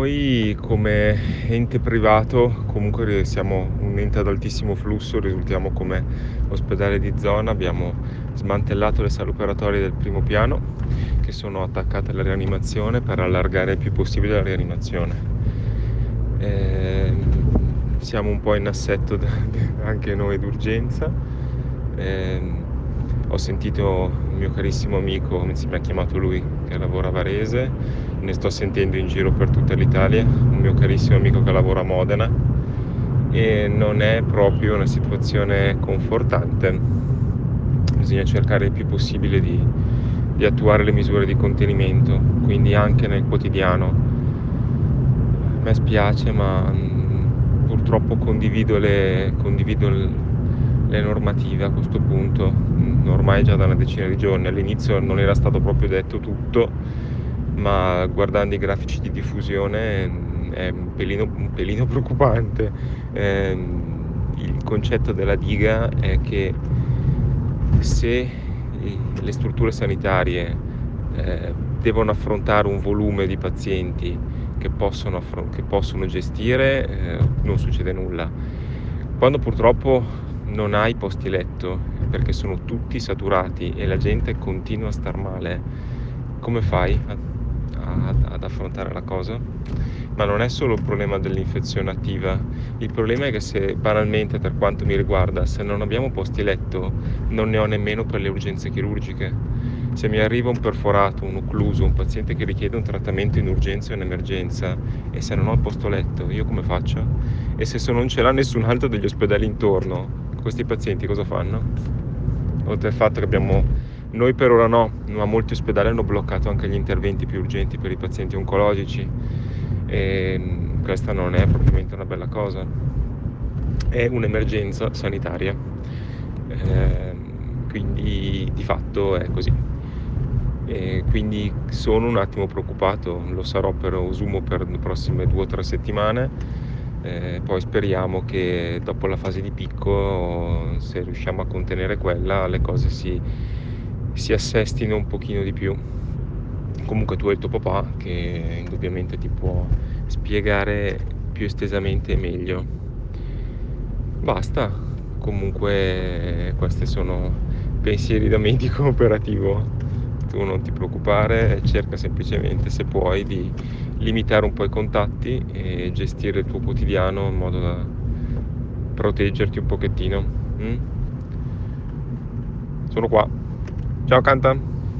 Noi come ente privato, comunque siamo un ente ad altissimo flusso, risultiamo come ospedale di zona, abbiamo smantellato le sale operatorie del primo piano che sono attaccate alla rianimazione per allargare il più possibile la rianimazione. Siamo un po' in assetto anche noi d'urgenza. Ho sentito il mio carissimo amico, mi ha chiamato lui, che lavora a Varese, ne sto sentendo in giro per tutta l'Italia, un mio carissimo amico che lavora a Modena, e non è proprio una situazione confortante. Bisogna cercare il più possibile di attuare le misure di contenimento, quindi anche nel quotidiano. A me spiace, ma purtroppo condivido le normative a questo punto, ormai già da una decina di giorni. All'inizio non era stato proprio detto tutto, ma guardando i grafici di diffusione è un pelino preoccupante. Il concetto della diga è che se le strutture sanitarie devono affrontare un volume di pazienti che possono gestire, non succede nulla. Quando purtroppo non hai posti letto perché sono tutti saturati e la gente continua a star male, come fai ad affrontare la cosa? Ma non è solo il problema dell'infezione attiva, il problema è che, se banalmente, per quanto mi riguarda, se non abbiamo posti letto non ne ho nemmeno per le urgenze chirurgiche. Se mi arriva un perforato, un occluso, un paziente che richiede un trattamento in urgenza o in emergenza, e se non ho il posto letto, io come faccio? E se non ce l'ha nessun altro degli ospedali intorno, questi pazienti cosa fanno? Oltre al fatto che noi per ora no, ma molti ospedali hanno bloccato anche gli interventi più urgenti per i pazienti oncologici, e questa non è propriamente una bella cosa. È un'emergenza sanitaria, quindi di fatto è così. E quindi sono un attimo preoccupato, lo sarò presumo per le prossime 2 o 3 settimane. Poi speriamo che dopo la fase di picco, se riusciamo a contenere quella, le cose si assestino un pochino di più. Comunque tu hai il tuo papà che indubbiamente ti può spiegare più estesamente e meglio. Basta, comunque questi sono pensieri da medico operativo. Tu non ti preoccupare, cerca semplicemente, se puoi, di limitare un po' i contatti e gestire il tuo quotidiano in modo da proteggerti un pochettino. Sono qua. Ciao Canta!